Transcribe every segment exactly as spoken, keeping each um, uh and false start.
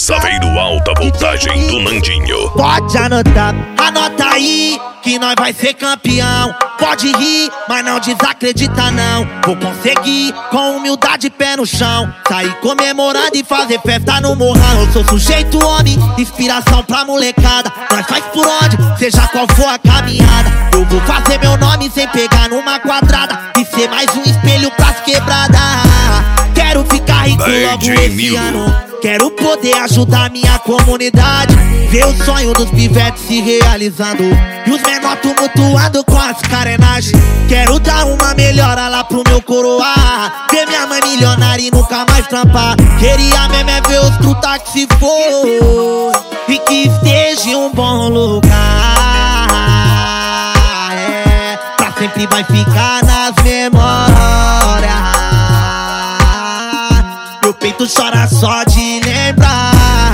Saveiro Alta Voltagem do Nandinho. Pode anotar, anota aí que nós vai ser campeão. Pode rir, mas não desacredita não. Vou conseguir, com humildade, pé no chão, sair comemorando e fazer festa no morrão. Eu sou sujeito homem, inspiração pra molecada. Nós faz por onde, seja qual for a caminhada. Eu vou fazer meu nome sem pegar numa quadrada e ser mais um espelho pras quebradas. Quero ficar rico logo esse ano. Quero poder ajudar minha comunidade, ver o sonho dos pivetes se realizando e os menor tumultuando com as carenagens. Quero dar uma melhora lá pro meu coroar, ver minha mãe milionária e nunca mais trampar. Queria mesmo é ver os truta que se for e que esteja em um bom lugar. É, pra sempre vai ficar nas memórias. Meu peito chora só de lembrar,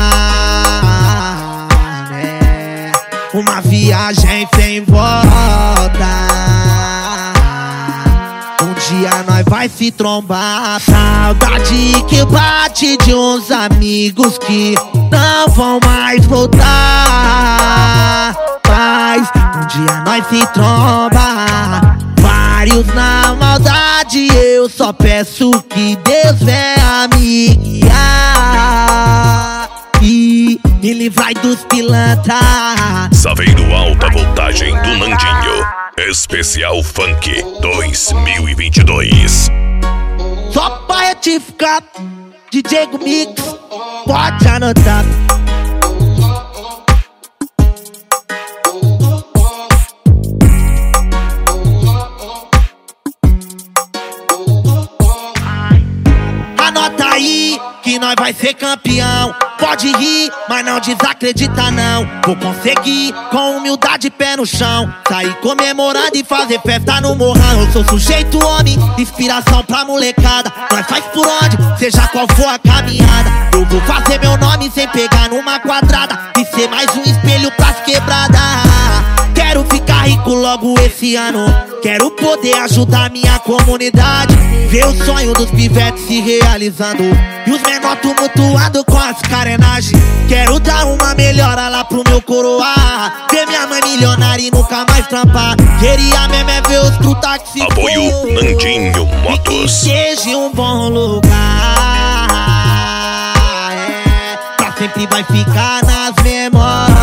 né? Uma viagem sem volta. Um dia nós vai se trombar. Saudade que bate de uns amigos que não vão mais voltar. Mas um dia nós se tromba, vários na maldade. Eu só peço que Deus venha me guiar e me livrar dos pilantras. Saveiro Alta Voltagem do Nandinho. Especial Funk dois mil e vinte e dois. Só pra retificar, D J Mix, pode anotar. Anota aí que nós vai ser campeão. Pode rir, mas não desacredita não. Vou conseguir, com humildade, pé no chão, sair comemorando e fazer festa no morrão. Eu sou sujeito homem, inspiração pra molecada. Nós faz por onde, seja qual for a caminhada. Eu vou fazer meu nome sem pegar numa quadrada e ser mais um espelho pras quebradas. Quero ficar rico logo esse ano. Quero poder ajudar minha comunidade, ver o sonho dos pivetes se realizando e os menor tumultuando com as carenagens. Quero dar uma melhora lá pro meu coroar, ver minha mãe milionária e nunca mais trampar. Queria mesmo é ver os truta que se Apoio for Nandinho Motos. e que esteja em um bom lugar. É, pra sempre vai ficar nas memórias.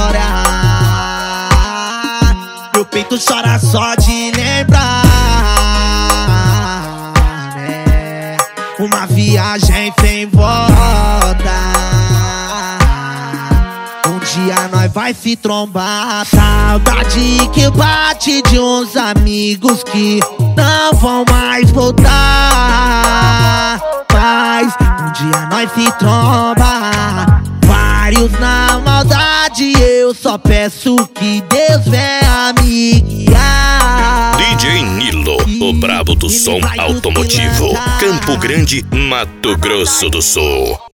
Meu peito chora só de lembrar, né? Uma viagem sem volta. Um dia nós vai se trombar. Saudade que bate de uns amigos que não vão mais voltar. Mas um dia nós se tromba, vários na maldade. Eu só peço que Deus venha me guiar. D J Nilo, o brabo do som automotivo. Campo Grande, Mato Grosso do Sul.